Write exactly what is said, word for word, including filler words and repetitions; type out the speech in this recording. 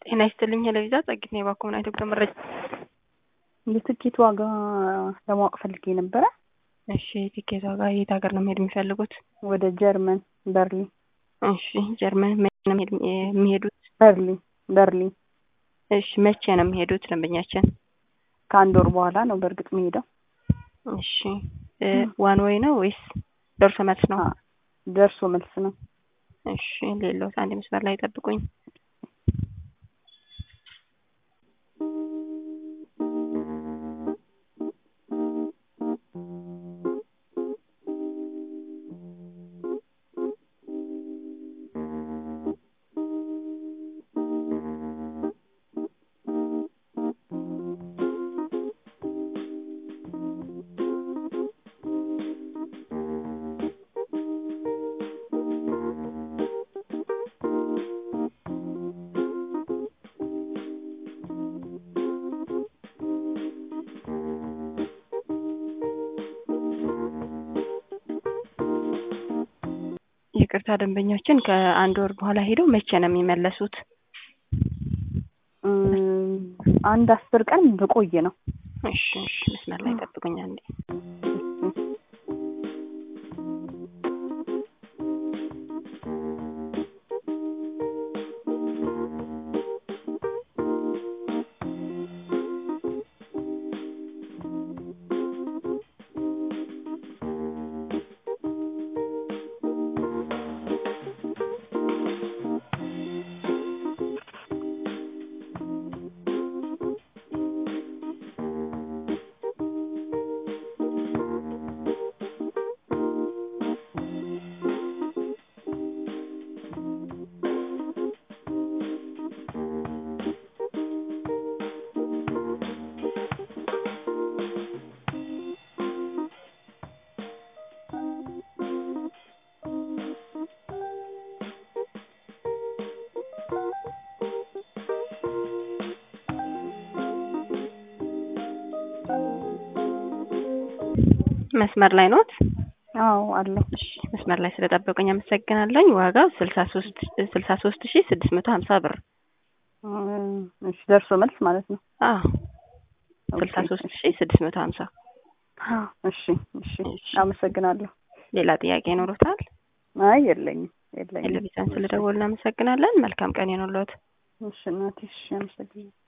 ጤና ይስጥልኝ ለቪዛ ጸግት ነው ባኮና ኢትዮጵያ መረጃ የትኬት ዋጋ ለማወቅ ፈልጌ ነበር። እሺ ትኬት ዋጋ የት ሀገር ነው መሄድ የሚፈልጉት? ወደ ጀርመን በርሊን። እሺ ጀርመን መቼ ነው የሚሄዱት? በርሊን በርሊን። እሺ መቼ ነው የሚሄዱት ደንበኛችን? ከአንድ ወር በኋላ ነው በርግጥ የሚሄደው። እሺ ዋን ወይ ነው ወይስ ደርሶ መልስ ነው? ደርሶ መልስ ነው። እሺ ሌሎት አንድ መስመር ላይ ጠብቁኝ። ይቅርታ ደንበኛችን ከአንድ ወር በኋላ ሄደው መቼ ነው የሚመለሱት? አንድ አስር ቀን በቆየ ነው። እሺ እሺ መስመር ላይ ጠብቁኝ አንዴ። መስመር ላይ ኖት? አዎ አለሁ። እሺ መስመር ላይ ስለጠበቁኝ አመሰግናለሁ። ዋጋው ስልሳ ሶስት ሺህ ስድስት መቶ ሀምሳ ብር። እሺ ደርሶ መልስ ማለት ነው? አዎ ስልሳ ሶስት ሺህ ስድስት መቶ ሀምሳ። አዎ እሺ እሺ አመሰግናለሁ። ሌላ ጥያቄ ይኖሮታል? አይ የለኝም የለኝም። ለቪዛን ስለደወልን አመሰግናለን። መልካም ቀን ይሁንልዎት። እሺ እናቴ እሺ አመሰግናለሁ።